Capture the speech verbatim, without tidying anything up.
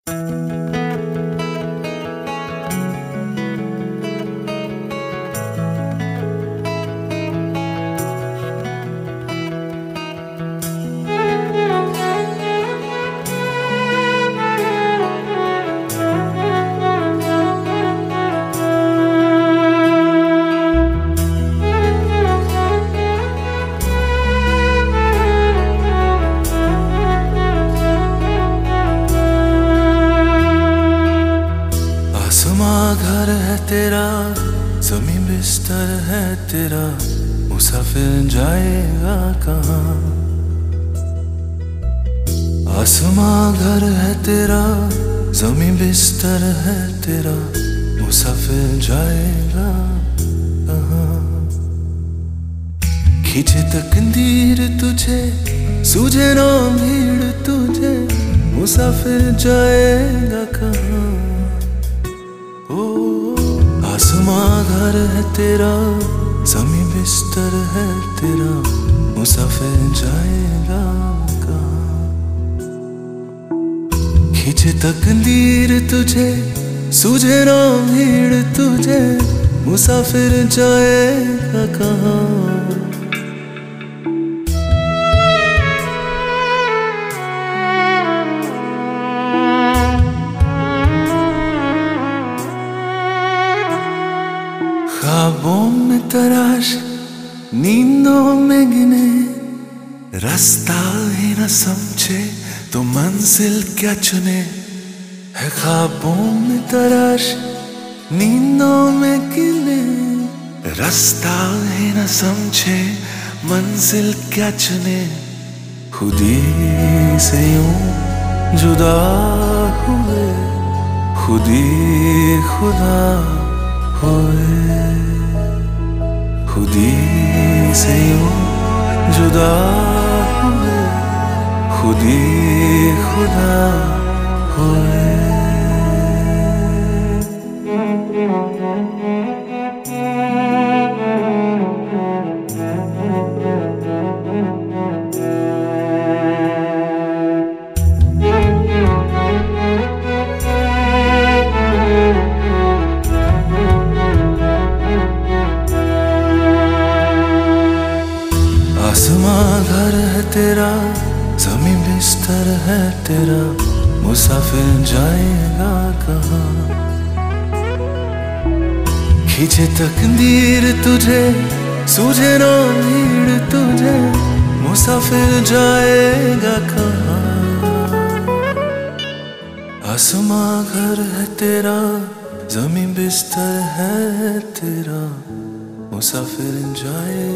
घर है तेरा, ज़मीं बिस्तर है तेरा, मुसाफिर जाएगा कहाँ। आसमां घर है तेरा, ज़मीं बिस्तर है तेरा, मुसाफिर जाएगा कहाँ। खींचे तकदीर तुझे, सूझे ना भीड़ तुझे, मुसाफिर जाएगा कहाँ। आसमां घर है तेरा, ज़मीं बिस्तर है तेरा, मुसाफिर जाएगा कहाँ। खींचे तकदीर तुझे, सूझे ना भीड़ तुझे, मुसाफिर जाएगा कहाँ। ख्वाबों में तराश, नींदों में गिने, रास्ता ही न समझे तो मंजिल क्या चुने। है ख्वाबों में तराश, नींदों में गिने, रास्ता ही न समझे मंजिल क्या चुने। खुदी से यूं जुदा हुए, खुदी खुदा होए, खुदी से यूं जुदा हुए, खुदी खुदा होए। आसमां घर है तेरा, ज़मीं बिस्तर है तेरा, मुसाफिर जाएगा कहाँ। खींचे तकदीर तुझे, सूझे ना भीड़ तुझे, मुसाफिर जाएगा कहाँ। आसमां घर है तेरा, ज़मीं बिस्तर है तेरा, मुसाफिर जाएगा।